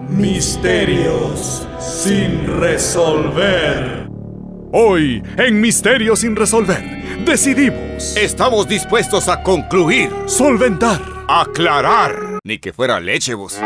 Misterios sin resolver. Hoy, en Misterios sin resolver, decidimos... Estamos dispuestos a concluir, solventar, aclarar, ni que fuera leche, vos.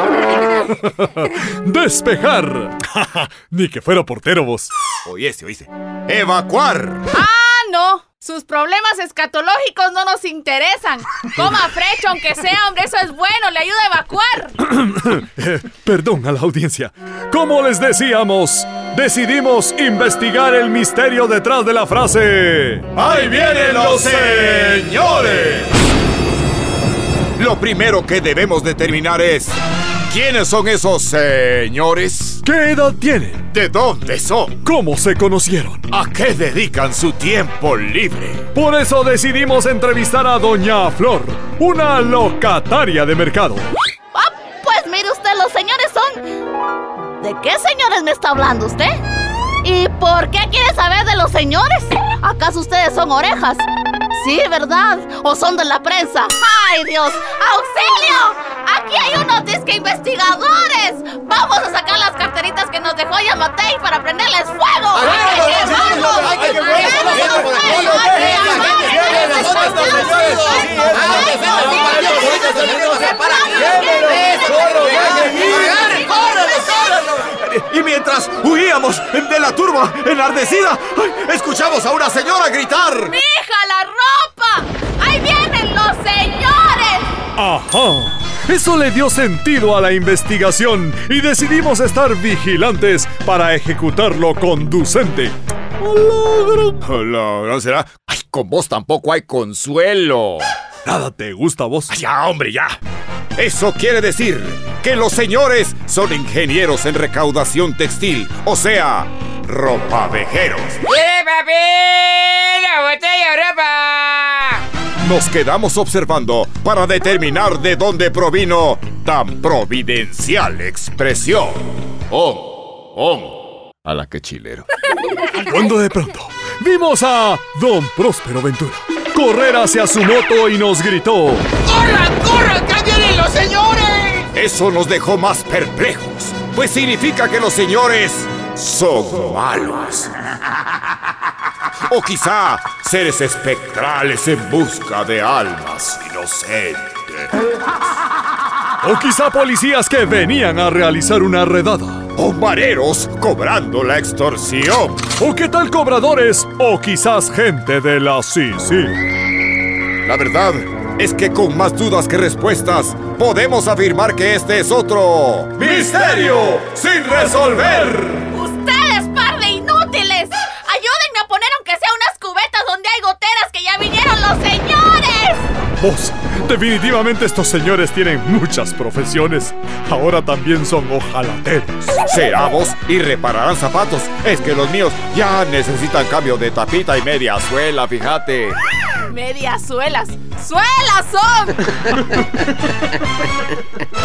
despejar, ni que fuera portero, vos. Oíste. Evacuar. No, sus problemas escatológicos no nos interesan. Coma frecho, aunque sea, hombre, eso es bueno, le ayuda a evacuar. Perdón a la audiencia. Como les decíamos, decidimos investigar el misterio detrás de la frase ¡Ahí vienen los señores! Lo primero que debemos determinar es... ¿quiénes son esos señores? ¿Qué edad tienen? ¿De dónde son? ¿Cómo se conocieron? ¿A qué dedican su tiempo libre? Por eso decidimos entrevistar a Doña Flor, una locataria de mercado. Pues mire usted, los señores son... ¿De qué señores me está hablando usted? ¿Y por qué quiere saber de los señores? ¿Acaso ustedes son orejas? Sí, ¿verdad? ¿O son de la prensa? ¡Ay, Dios! ¡Auxilio! ¡Aquí hay unos disque investigadores! ¡Vamos a sacar las carteritas que nos dejó Yamatei para prenderles fuego! Y mientras huíamos de la turba enardecida, escuchamos a una señora gritar: ¡Mija, la ropa! ¡Ahí vienen los señores! ¡Ajá! Eso le dio sentido a la investigación y decidimos estar vigilantes para ejecutar lo conducente. ¿No será? ¡Ay, con vos tampoco hay consuelo! ¿Nada te gusta, vos? ¡Ya, hombre, ya! Eso quiere decir que los señores son ingenieros en recaudación textil, o sea, ropavejeros. ¡Sí, papi! ¡La botella de ropa! Nos quedamos observando para determinar de dónde provino tan providencial expresión. A la que chilero. Cuando de pronto vimos a Don Próspero Ventura correr hacia su moto y nos gritó: ¡Corran! ¡Que vienen los señores! Eso nos dejó más perplejos, pues significa que los señores son malos. O quizá seres espectrales en busca de almas inocentes. O quizá policías que venían a realizar una redada. O mareros cobrando la extorsión. ¿O qué tal cobradores? O quizás gente de la CICI. La verdad es que con más dudas que respuestas, podemos afirmar que este es otro ¡Misterio sin resolver! ¡Ustedes, par de inútiles! ¡Ayúdenme a poner aunque sea unas cubetas donde hay goteras, que ya vinieron los señores! Vos, definitivamente estos señores tienen muchas profesiones. Ahora también son ojalateros. Será vos y repararán zapatos. Es que los míos ya necesitan cambio de tapita y media suela, fíjate. ¡Medias suelas! ¡Suelas son!